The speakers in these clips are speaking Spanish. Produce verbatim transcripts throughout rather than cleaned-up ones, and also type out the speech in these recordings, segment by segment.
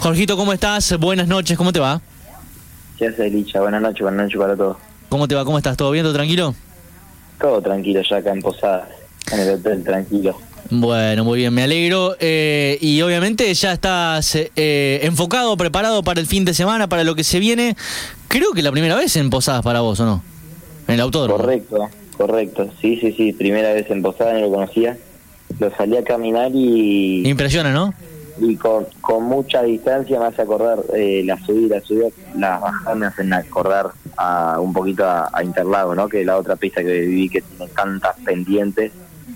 Jorgito, ¿cómo estás? Buenas noches, ¿cómo te va? ¿Qué hace, Licha? Buenas noches, buenas noches para todos. ¿Cómo te va? ¿Cómo estás? ¿Todo bien? ¿Todo tranquilo? Todo tranquilo ya acá en Posadas, en el hotel, tranquilo. Bueno, muy bien, me alegro. Eh, y obviamente ya estás eh, enfocado, preparado para el fin de semana, para lo que se viene. Creo que la primera vez en Posadas para vos, ¿o no? En el autódromo. Correcto, correcto. Sí, sí, sí, primera vez en Posadas, no lo conocía. Lo salí a caminar y... Impresiona, ¿no? Y con, con mucha distancia me hace acordar eh, la subida, la subida, las bajadas me hacen acordar a, un poquito a, a Interlagos, ¿no? Que es la otra pista que viví que tiene tantas pendientes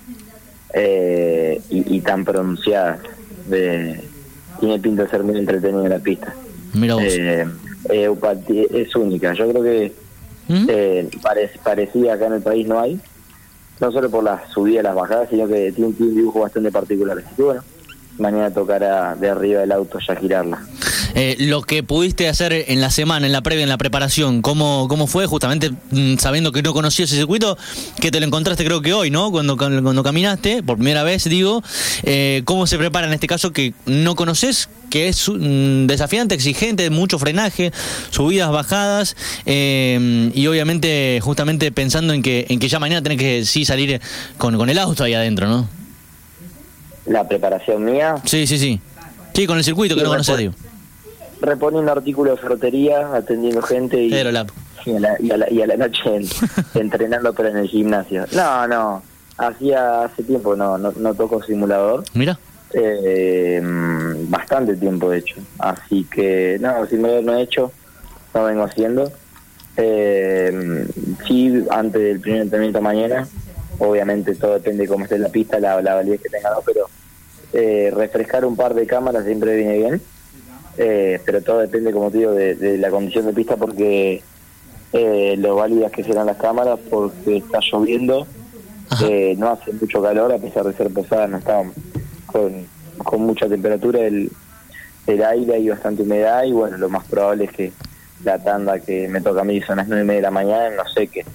eh, y, y tan pronunciadas. De, tiene pinta de ser muy entretenida la pista. Mira vos. Eh, eh, es única, yo creo que ¿Mm? eh, pare, parecida acá en el país no hay, no solo por las subidas y las bajadas, sino que tiene, tiene un dibujo bastante particular. Así que bueno, mañana tocará de arriba del auto ya girarla. Eh, lo que pudiste hacer en la semana, en la previa, en la preparación, ¿cómo, cómo fue? Justamente mmm, sabiendo que no conocías ese circuito, que te lo encontraste creo que hoy, ¿no? Cuando, cuando caminaste, por primera vez, digo, eh, ¿cómo se prepara en este caso que no conoces, que es mmm, desafiante, exigente, mucho frenaje, subidas, bajadas, eh, y obviamente justamente pensando en que en que ya mañana tenés que sí salir con, con el auto ahí adentro, ¿no? La preparación mía. Sí, sí, sí. Sí, con el circuito que sí, no conoces, digo. Reponiendo artículos de ferretería, atendiendo gente y, pero la... y, a, la, y, a, la, y a la noche en, entrenando pero en el gimnasio. No, no, hacía hace tiempo no no, no toco simulador. Mira. Eh, bastante tiempo de hecho. Así que no, simulador no he hecho, no vengo haciendo. Eh, sí, antes del primer entrenamiento mañana, obviamente todo depende de cómo esté la pista, la, la validez que tenga, ¿no? Pero eh, refrescar un par de cámaras siempre viene bien. Eh, pero todo depende, como te digo, de, de la condición de pista, porque eh, lo válidas que serán las cámaras, porque está lloviendo, eh, no hace mucho calor, a pesar de ser Posadas, no está con, con mucha temperatura el, el aire, hay bastante humedad, y bueno, lo más probable es que la tanda que me toca a mí son las nueve y media de la mañana, no sé qué.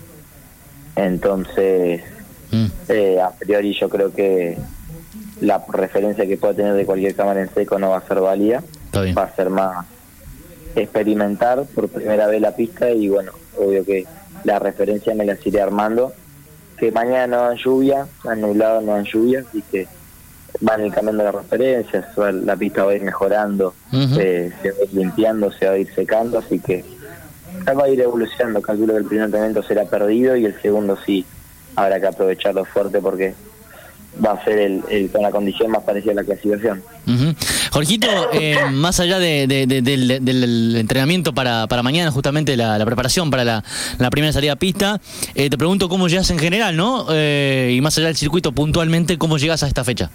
Entonces, mm. eh, a priori yo creo que la referencia que pueda tener de cualquier cámara en seco no va a ser válida. Va a ser más experimentar por primera vez la pista, y bueno, obvio que la referencia me las iré armando, que mañana no dan lluvia, han nublado, no dan lluvia, así que van a ir cambiando las referencias, la pista va a ir mejorando, uh-huh. eh, se va a ir limpiando, se va a ir secando, así que va a ir evolucionando. Calculo que el primer entrenamiento será perdido y el segundo sí habrá que aprovecharlo fuerte, porque va a ser el, el con la condición más parecida a la clasificación. Uh-huh. Jorgito, eh, más allá de, de, de, de, del entrenamiento para, para mañana, justamente la, la preparación para la, la primera salida a pista, eh, te pregunto cómo llegas en general, ¿no? Eh, y más allá del circuito, puntualmente, ¿cómo llegas a esta fecha?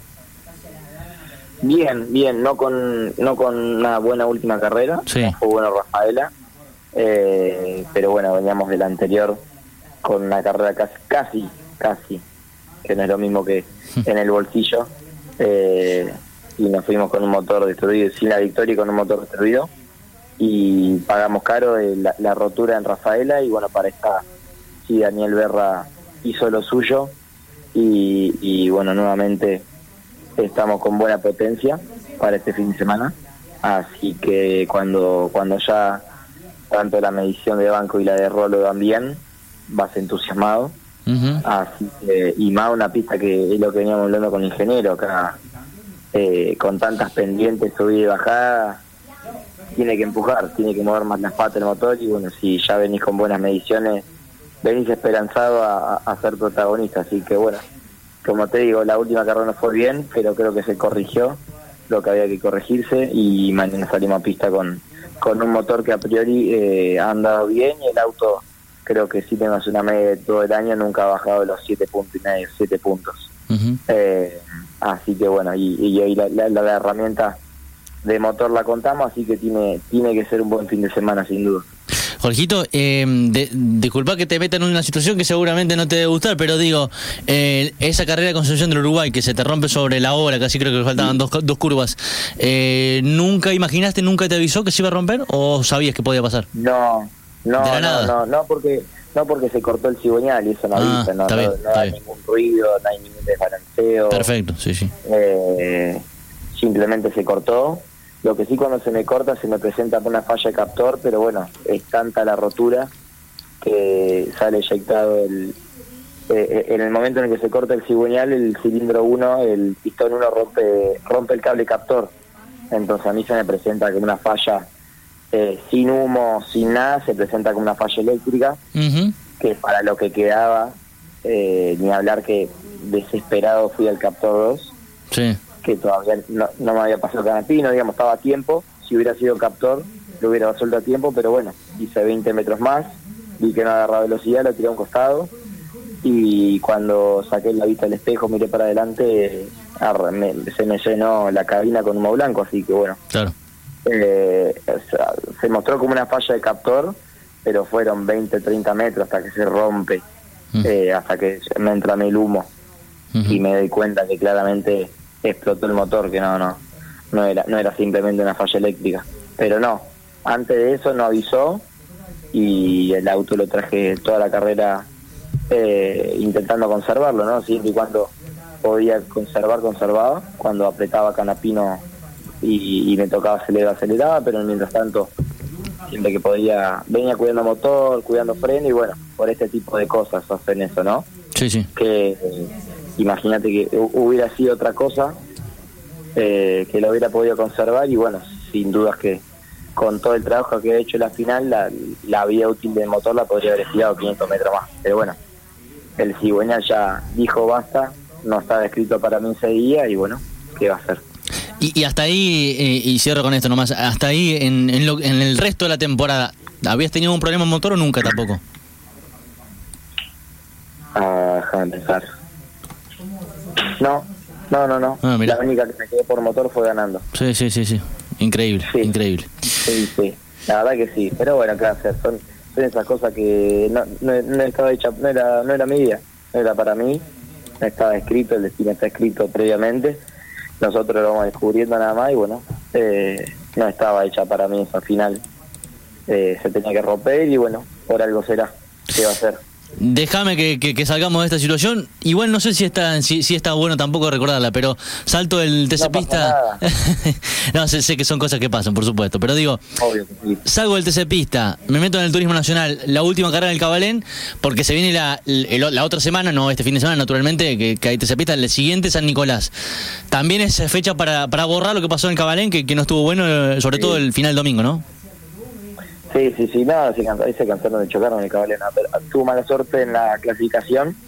Bien, bien, no con no con una buena última carrera, sí. Fue bueno Rafaela, eh, pero bueno, veníamos del anterior con una carrera casi, casi, casi, que no es lo mismo que en el bolsillo, eh, y nos fuimos con un motor destruido, sin la victoria y con un motor destruido, y pagamos caro eh, la, la rotura en Rafaela, y bueno, para esta sí Daniel Berra hizo lo suyo, y, y bueno, nuevamente estamos con buena potencia para este fin de semana, así que cuando cuando ya tanto la medición de banco y la de rolo van bien, vas entusiasmado. Uh-huh. Así que, y más una pista que es lo que veníamos hablando con el ingeniero acá, eh, con tantas pendientes, subida y bajada, tiene que empujar, tiene que mover más las patas del motor, y bueno, si ya venís con buenas mediciones, venís esperanzado a, a ser protagonista. Así que bueno, como te digo, la última carrera no fue bien, pero creo que se corrigió lo que había que corregirse, y mañana salimos a pista con, con un motor que a priori eh, ha andado bien, y el auto creo que sí tenemos una media de todo el año, nunca ha bajado de los siete puntos y medio, siete puntos. Uh-huh. Eh, así que bueno, y, y hoy la, la, la herramienta de motor la contamos, así que tiene tiene que ser un buen fin de semana, sin duda. Jorgito, eh, de, disculpa que te meta en una situación que seguramente no te debe gustar, pero digo, eh, esa carrera de Concepción del Uruguay que se te rompe sobre la hora, casi creo que faltaban dos, dos curvas, eh, ¿nunca imaginaste, nunca te avisó que se iba a romper, o sabías que podía pasar? No, no, no, nada? no, no, porque no porque se cortó el cigüeñal y eso no ah, avisa, no, bien, no, no hay bien. ningún ruido, no hay ningún desbalanceo. Perfecto, sí, sí. Eh, simplemente se cortó, Lo que sí, cuando se me corta se me presenta una falla de captor, pero bueno, es tanta la rotura que sale eyectado el... Eh, en el momento en el que se corta el cigüeñal, el cilindro uno, el pistón uno rompe rompe el cable captor. Entonces a mí se me presenta como una falla eh, sin humo, sin nada, se presenta como una falla eléctrica, uh-huh. que para lo que quedaba, eh, ni hablar que desesperado fui al captor dos, sí. que todavía no, no me había pasado canapino, digamos, estaba a tiempo. Si hubiera sido captor, lo hubiera resuelto a tiempo, pero bueno, hice veinte metros más, vi que no agarraba velocidad, lo tiré a un costado, y cuando saqué la vista del espejo, miré para adelante, arre, me, se me llenó la cabina con humo blanco, así que bueno. Claro. Eh, o sea, se mostró como una falla de captor, pero fueron veinte, treinta metros hasta que se rompe, uh-huh. eh, hasta que me entra a mí el humo, uh-huh. y me doy cuenta que claramente explotó el motor, que no, no, no era, no era simplemente una falla eléctrica. Pero no, antes de eso no avisó, y el auto lo traje toda la carrera eh, intentando conservarlo, ¿no? Siempre y cuando podía conservar, conservaba. Cuando apretaba canapino y, y me tocaba acelerar, aceleraba, pero mientras tanto, siempre que podía, venía cuidando motor, cuidando freno, y bueno, por este tipo de cosas hacen eso, ¿no? Sí, sí. Que eh, imagínate que hubiera sido otra cosa, eh, que lo hubiera podido conservar, y bueno, sin dudas que con todo el trabajo que he hecho en la final, la, la vida útil del motor la podría haber estirado quinientos metros más. Pero bueno, el cigüeñal ya dijo basta, no estaba escrito para mí ese día, y bueno, ¿qué va a hacer? Y, y hasta ahí, eh, y cierro con esto nomás, hasta ahí en, en, lo, en el resto de la temporada, ¿habías tenido un problema en motor o nunca tampoco? Ah, déjame pensar. No, no, no, no. Ah, la única que me quedé por motor fue ganando. Sí, sí, sí, sí. Increíble, sí. increíble. Sí, sí, la verdad que sí. Pero bueno, ¿qué va a hacer? Son, son esas cosas que no, no, no estaba hecha, no era, no era mi vida, no era para mí, no estaba escrito, el destino está escrito previamente. Nosotros lo vamos descubriendo nada más, y bueno, eh, no estaba hecha para mí esa final. Eh, se tenía que romper, y bueno, por algo será. ¿Qué va a hacer? Déjame que, que, que salgamos de esta situación. Igual no sé si está si, si está bueno tampoco recordarla, pero salto el T C Pista. No, no sé, sé que son cosas que pasan, por supuesto, pero digo, obvio que sí. Salgo del T C Pista, me meto en el Turismo Nacional, la última carrera del Cabalén, porque se viene la, la, la otra semana, no este fin de semana naturalmente, que, que hay T C Pista, el siguiente San Nicolás. También es fecha para, para borrar lo que pasó en el Cabalén, que, que no estuvo bueno, sobre sí. todo el final domingo, ¿no? Sí, sí, sí, no, se cansaron, se cansaron de chocar con el Cabalén. Tuvo mala suerte en la clasificación,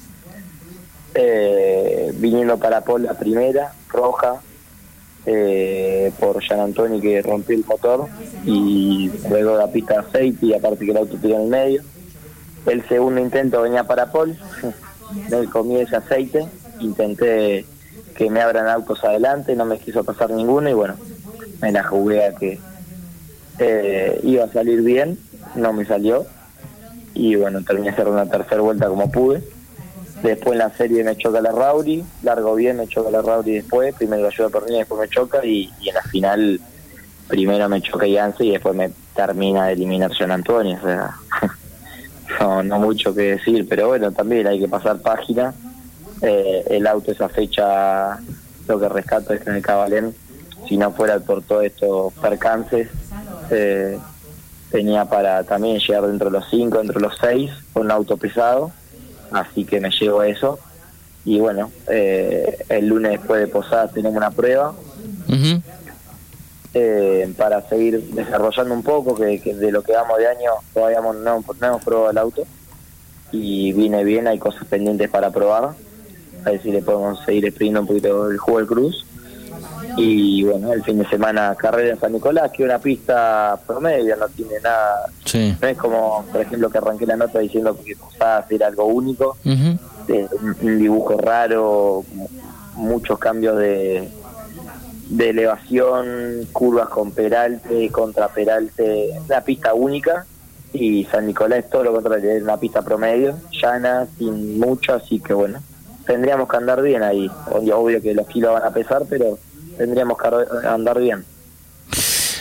eh, viniendo para Pol la primera, roja, eh, por Gian Antoni, que rompió el motor, y luego la pista de aceite, y aparte que el auto tiró en el medio. El segundo intento venía para Pol, me comí ese aceite, intenté que me abran autos adelante, no me quiso pasar ninguno, y bueno, me la jugué a que Eh, iba a salir bien, no me salió, y bueno, terminé haciendo una tercera vuelta como pude. Después en la serie me choca la Rauri, largo bien, me choca la Rauri después, primero lo ayuda a Pernilla, después me choca, y, y en la final primero me choca Yance y después me termina de eliminar Gian Antonio, o sea, no, no mucho que decir, pero bueno, también hay que pasar página. Eh, el auto esa fecha, lo que rescato es que en el Cabalén, si no fuera por todos estos percances, Eh, tenía para también llegar dentro de los cinco, dentro de los seis, con un auto pesado, así que me llevo eso. Y bueno, eh, el lunes después de Posadas tenemos una prueba, uh-huh. eh, para seguir desarrollando un poco, que, que de lo que vamos de año todavía no, no hemos probado el auto, y viene bien, hay cosas pendientes para probar, a ver si le podemos seguir exprimiendo un poquito el jugo del Cruz. Y bueno, el fin de semana carrera en San Nicolás, que es una pista promedio, no tiene nada, sí. No es como, por ejemplo, que arranqué la nota diciendo que Posadas era algo único, uh-huh. eh, un, un dibujo raro, muchos cambios de, de elevación, curvas con peralte, contra peralte, una pista única. Y San Nicolás es todo lo contrario, es una pista promedio, llana, sin mucho, así que bueno, tendríamos que andar bien ahí. Obvio que los kilos van a pesar, pero tendríamos que andar bien.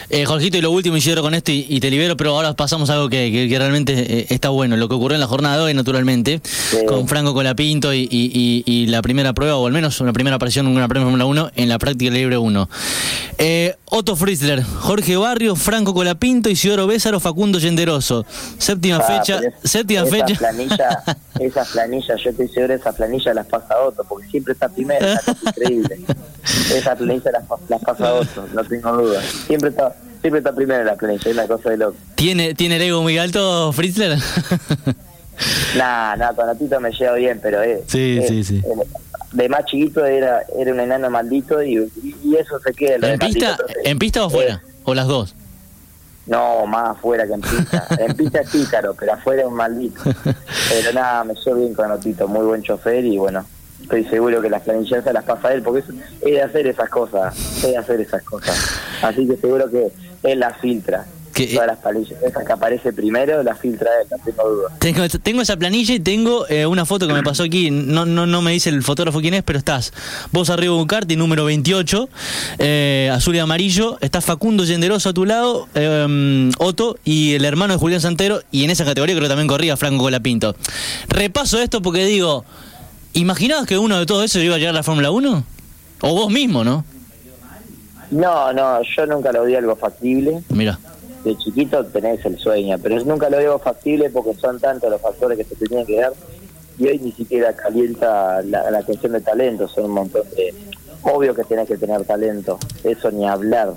Eh, Jorgito, y lo último, y cierro con esto y, y te libero, pero ahora pasamos a algo que, que, que realmente eh, está bueno, lo que ocurrió en la jornada de hoy, naturalmente, sí. con Franco Colapinto y, y, y, y la primera prueba, o al menos una primera aparición en una Premio Fórmula uno en la práctica libre uno. Eh, Otto Fritzler, Jorge Barrio, Franco Colapinto, Isidoro Bézaro, Facundo Yenderoso. Séptima ah, fecha, es, séptima esa fecha. Planilla, esas planillas, yo estoy seguro, esas planillas las pasa Otto, porque siempre está primero, es increíble. Esas planillas las, las pasa Otto, no tengo duda. Siempre está siempre está primero en la planilla, es una cosa de loco. ¿Tiene, ¿tiene el ego muy alto, Fritzler? Nah, nah, con Otito me llevo bien, pero eh, sí, eh, sí, sí. Eh, de más chiquito era era un enano maldito y, y eso se queda. ¿En pista, maldito, ¿En pista o afuera? Eh, ¿O las dos? No, más afuera que en pista. En pista es pícaro, pero afuera es un maldito. Pero nada, me llevo bien con Otito, muy buen chofer y bueno, estoy seguro que las planillas se las pasa a él, porque es, es de hacer esas cosas, es de hacer esas cosas. Así que seguro que él las filtra. Que, Todas las planillas, esa que aparece primero, las filtra él, no tengo duda. Tengo, tengo esa planilla y tengo eh, una foto que me pasó aquí, no no no me dice el fotógrafo quién es, pero estás vos arriba de un karting número veintiocho, eh, azul y amarillo, está Facundo Yenderoso a tu lado, eh, Otto y el hermano de Julián Santero, y en esa categoría creo que también corría Franco Colapinto. Repaso esto porque digo, ¿imaginabas que uno de todos esos iba a llegar a la Fórmula uno? O vos mismo, ¿no? No, no, yo nunca lo vi algo factible. Mira. De chiquito tenés el sueño, pero nunca lo veo factible porque son tantos los factores que se te tienen que dar y hoy ni siquiera calienta la, la cuestión de talento, son un montón de... Obvio que tenés que tener talento, eso ni hablar,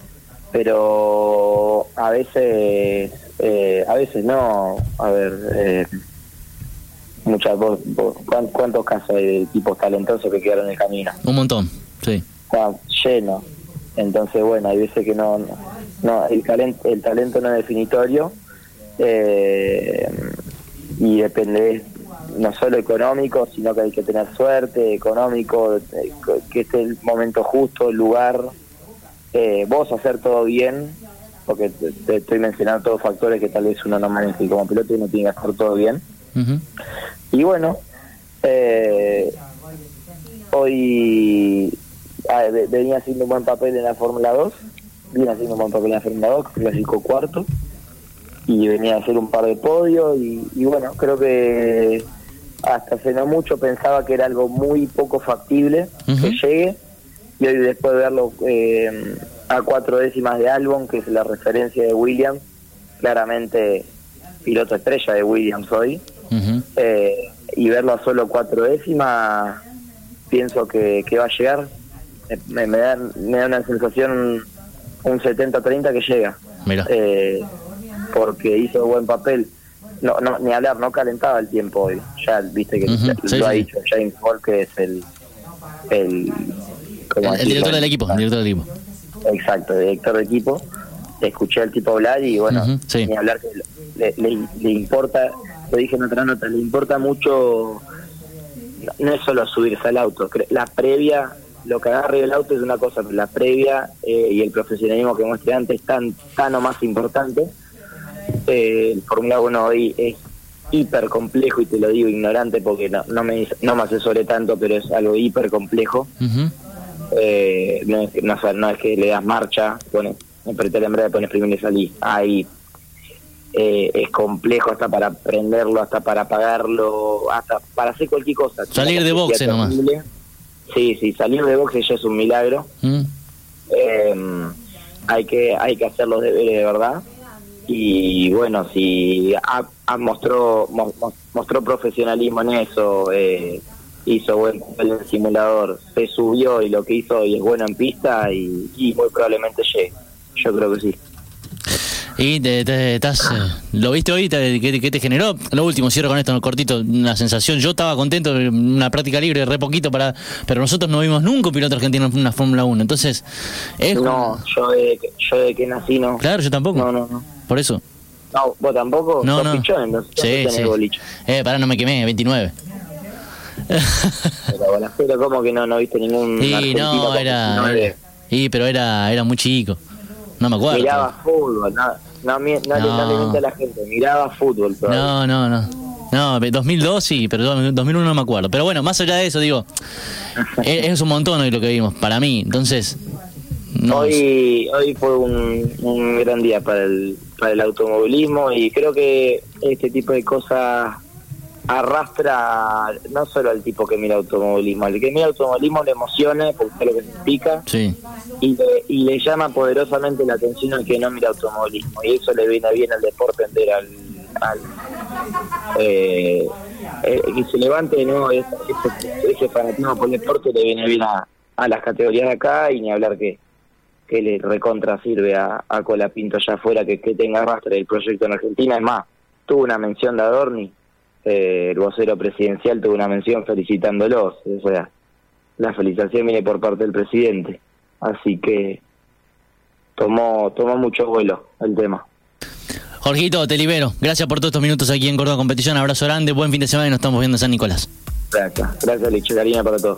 pero a veces, eh, a veces no, a ver, eh, muchas vos, vos, ¿cuántos casos hay de tipos talentosos que quedaron en el camino? Un montón, sí. Está lleno, entonces bueno, hay veces que no... no No, el talento, el talento no es definitorio eh, y depende no solo económico, sino que hay que tener suerte, económico, eh, que esté el momento justo, el lugar, eh, vos hacer todo bien, porque te, te estoy mencionando todos factores que tal vez uno no maneja y como piloto uno tiene que hacer todo bien. Uh-huh. Y bueno, eh, hoy ah, venía haciendo un buen papel en la Fórmula dos, viene haciendo un buen papel en la Fórmula dos, clásico cuarto, y venía a hacer un par de podios, y, y bueno, creo que hasta hace no mucho pensaba que era algo muy poco factible uh-huh. que llegue, y hoy después de verlo eh, a cuatro décimas de Albon, que es la referencia de Williams, claramente piloto estrella de Williams hoy, uh-huh. eh, y verlo a solo cuatro décimas, pienso que, que va a llegar, me, me, da, me da una sensación... un setenta treinta que llega. Mira. Eh, porque hizo buen papel. No, no, ni hablar, no calentaba el tiempo hoy. Ya viste que uh-huh. lo sí, ha sí. dicho James Hall, que es el el, el, el director del equipo, el director del equipo. Exacto, el director del equipo. Escuché al tipo hablar y bueno, uh-huh. sí. ni hablar que le, le, le importa, lo dije en otra nota, le importa mucho, no es solo subirse al auto, la previa. Lo que agarre el auto es una cosa, pero la previa eh, y el profesionalismo que muestre antes es tan, tan o más importante. Eh, el Fórmula uno hoy es hiper complejo, y te lo digo ignorante porque no, no me no me asesoré tanto, pero es algo hiper complejo. Uh-huh. Eh, no, es, no, no es que le das marcha, pones, apretar la embrague, pones primero y salís. Ahí eh, es complejo hasta para prenderlo, hasta para apagarlo, hasta para hacer cualquier cosa. Salir de boxe nomás. Sí, sí, salir de boxe ya es un milagro. Mm. Eh, hay que hay que hacer los deberes de verdad. Y bueno, si ha, ha mostró mo, mostró profesionalismo en eso, eh, hizo buen papel en el simulador, se subió y lo que hizo hoy es bueno en pista y, y muy probablemente llegue. Yo creo que sí. Y te, te, estás, eh, ¿lo viste hoy? Te, ¿qué, ¿Qué te generó? Lo último, cierro con esto cortito, una sensación. Yo estaba contento, una práctica libre, re poquito, para pero nosotros no vimos nunca un piloto argentino en una Fórmula uno. Entonces, es no, yo de, yo de que nací no. Claro, yo tampoco. No, no, no. Por eso. No, vos tampoco. No, no. Pichón, entonces, sí, sí. Eh, pará, no me quemé, veintinueve. Pero bueno, pero como que no, no viste ningún sí, argentino. No, era, era. Sí, pero era, era muy chico. No me acuerdo. Miraba fútbol, nada. No, no, no, no. Le, no le miente a la gente, miraba fútbol todavía. No, no, no. No, dos mil dos sí, pero dos mil uno no me acuerdo. Pero bueno, más allá de eso, digo, es, es un montón hoy lo que vimos, para mí. Entonces, No, hoy hoy fue un, un gran día para el para el automovilismo, y creo que este tipo de cosas arrastra no solo al tipo que mira automovilismo, al que mira automovilismo le emociona porque es lo que significa, sí. y, le, y le llama poderosamente la atención al que no mira automovilismo, y eso le viene bien al deporte entero, al, al eh, eh, que se levante, ¿no? Ese, ese, ese fanatismo por el deporte le viene bien a, a las categorías de acá, y ni hablar que que le recontra sirve a, a Colapinto allá afuera que, que tenga arrastre el proyecto en Argentina. Es más, tuvo una mención de Adorni, eh, el vocero presidencial tuvo una mención felicitándolos, o sea, la felicitación viene por parte del presidente, así que tomó tomó mucho vuelo el tema. Jorgito, te libero. Gracias por todos estos minutos aquí en Córdoba Competición. Abrazo grande, buen fin de semana y nos estamos viendo en San Nicolás. Gracias, gracias Licho, cariño para todos.